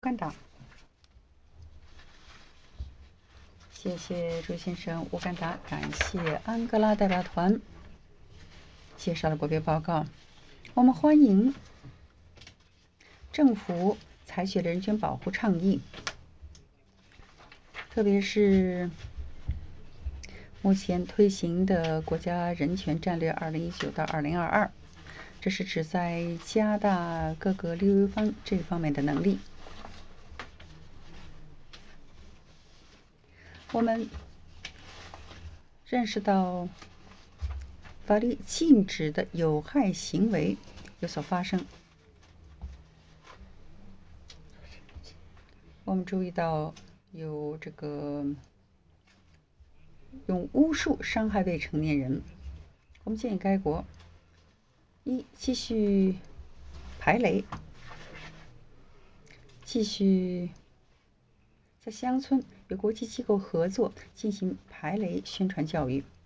干党，谢谢朱先生。乌干达感谢安哥拉代表团介绍了国别报告。我们欢迎政府采取的人权保护倡议，特别是目前推行的国家人权战略2019到2022，这是旨在加大各个利益方这方面的能力。我们认识到法律禁止的有害行为有所发生。我们注意到有用巫术伤害未成年人。我们建议该国继续排雷，继续在乡村与国际机构合作进行排雷宣传教育。